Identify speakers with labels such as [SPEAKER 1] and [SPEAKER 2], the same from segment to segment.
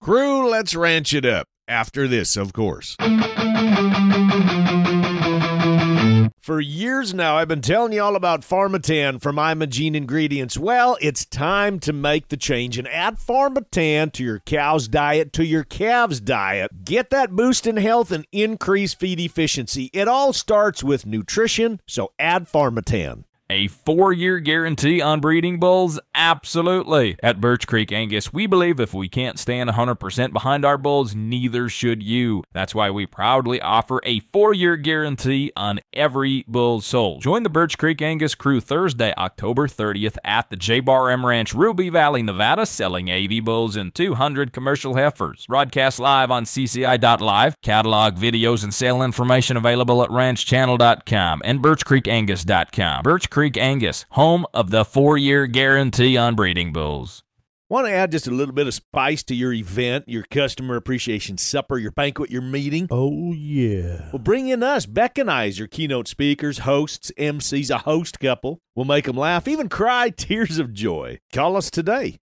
[SPEAKER 1] Crew, let's ranch it up. After this, of course. For years now, I've been telling you all about Pharmatan from Imogene Ingredients. Well, it's time to make the change and add Pharmatan to your cow's diet, to your calves' diet. Get that boost in health and increase feed efficiency. It all starts with nutrition, so add Pharmatan.
[SPEAKER 2] A 4-year guarantee on breeding bulls? Absolutely. At Birch Creek Angus, we believe if we can't stand 100% behind our bulls, neither should you. That's why we proudly offer a 4-year guarantee on every bull sold. Join the Birch Creek Angus crew Thursday, October 30th at the J-Bar M Ranch, Ruby Valley, Nevada, selling 80 bulls and 200 commercial heifers. Broadcast live on CCI.live. Catalog, videos, and sale information available at ranchchannel.com and birchcreekangus.com. Birch Creek Angus, home of the 4-year guarantee on breeding bulls.
[SPEAKER 1] Want to add just a little bit of spice to your event, your customer appreciation supper, your banquet, your meeting?
[SPEAKER 3] Oh, yeah.
[SPEAKER 1] Well, bring in us, Beck and I, as your keynote speakers, hosts, MCs, a host couple. We'll make them laugh, even cry tears of joy. Call us today.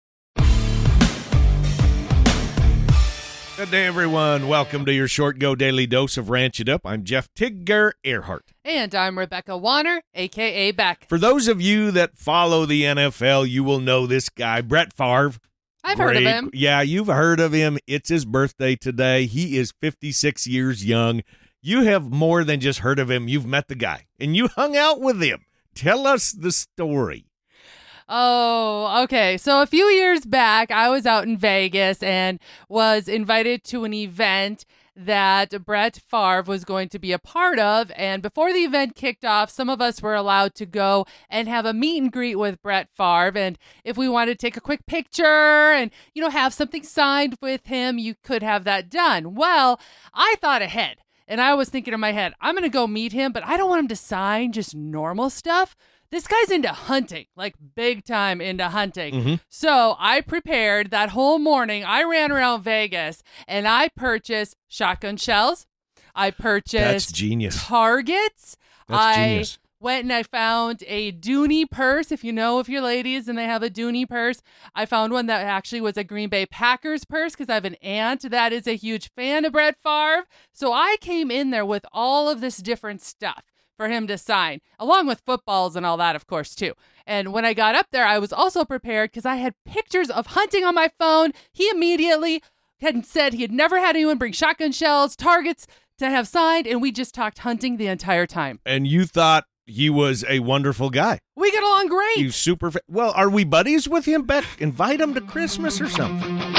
[SPEAKER 1] Good day, everyone. Welcome to your Short Go Daily Dose of Ranch It Up. I'm Jeff Tigger Earhart.
[SPEAKER 4] And I'm Rebecca Warner, a.k.a. Beck.
[SPEAKER 1] For those of you that follow the NFL, you will know this guy, Brett Favre.
[SPEAKER 4] I've heard of him.
[SPEAKER 1] Yeah, you've heard of him. It's his birthday today. He is 56 years young. You have more than just heard of him. You've met the guy, and you hung out with him. Tell us the story.
[SPEAKER 4] Oh, okay. So a few years back, I was out in Vegas and was invited to an event that Brett Favre was going to be a part of. And before the event kicked off, some of us were allowed to go and have a meet and greet with Brett Favre. And if we wanted to take a quick picture and, have something signed with him, you could have that done. Well, I thought ahead. And I was thinking in my head, I'm going to go meet him, but I don't want him to sign just normal stuff. This guy's into hunting, like big time into hunting. Mm-hmm. So I prepared that whole morning. I ran around Vegas and I purchased shotgun shells. I purchased
[SPEAKER 1] That's genius.
[SPEAKER 4] targets.
[SPEAKER 1] That's genius.
[SPEAKER 4] Went and I found a Dooney purse. If you're ladies and they have a Dooney purse, I found one that actually was a Green Bay Packers purse because I have an aunt that is a huge fan of Brett Favre. So I came in there with all of this different stuff for him to sign, along with footballs and all that, of course, too. And when I got up there, I was also prepared because I had pictures of hunting on my phone. He immediately had said he had never had anyone bring shotgun shells, targets to have signed, and we just talked hunting the entire time.
[SPEAKER 1] And you thought he was a wonderful guy.
[SPEAKER 4] We get along great.
[SPEAKER 1] Well, are we buddies with him, Beck? Invite him to Christmas or something.